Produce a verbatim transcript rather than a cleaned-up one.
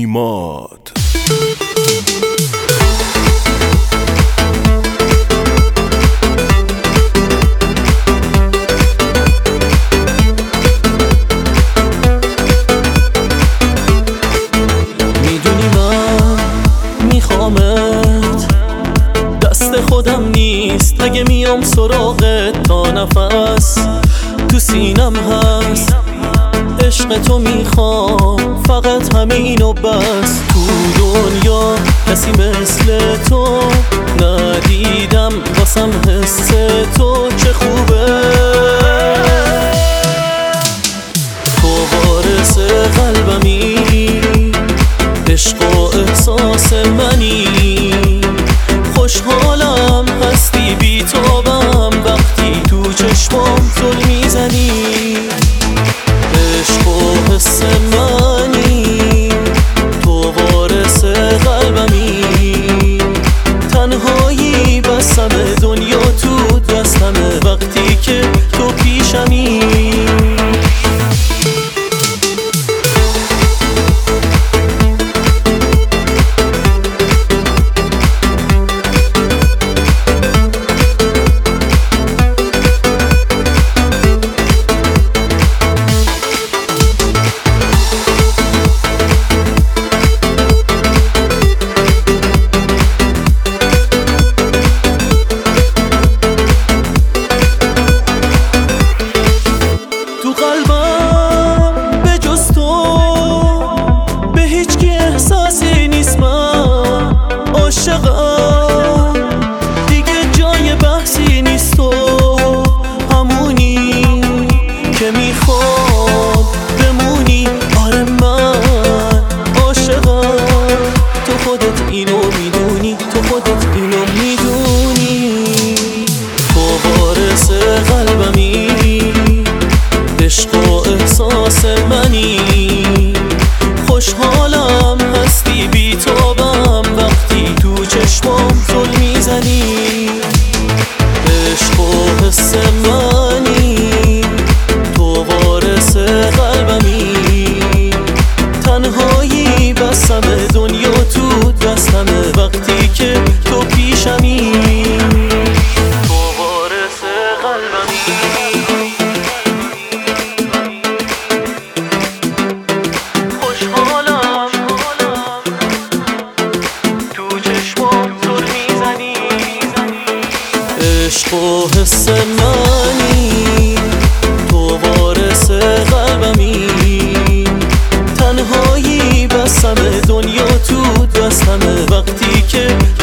ماد. میدونی من میخوامت، دست خودم نیست اگه میام سراغت، تا نفس تو سینم هست، عشق تو میخوام فقط همینو بس. تو دنیا کسی مثل تو ندیدم، واسم حس تو چه خوبه. تو وارث قلبمی، عشق و احساس منی، خوشحالم هستی بی‌تابم وقتی تو چشمام زل میزنی. عشق و حس منی، تو وارث قلبمی، تنهایی بسمه، دنیا تو دستمه وقتی که تو پیشمی. دیگه جای بحثی نیست، تو همونی که میخوام بمونی. آره من عاشقم، تو خودت اینو میدونی، تو خودت اینو میدونی. تو وارث قلبمی، عشق و احساس منی، خوشحالم هستی بی‌تابم وقتی تو چشمام زل میزنی. عشق و حس منی، تو وارث قلبمی، تنهایی بسمه، دنیا تو دستمه وقتی که تو پیشمی. تو وارث قلبمی، عشق و حس منی، تو وارث قلبمی، تنهایی بسمه، دنیا تو دستمه وقتی که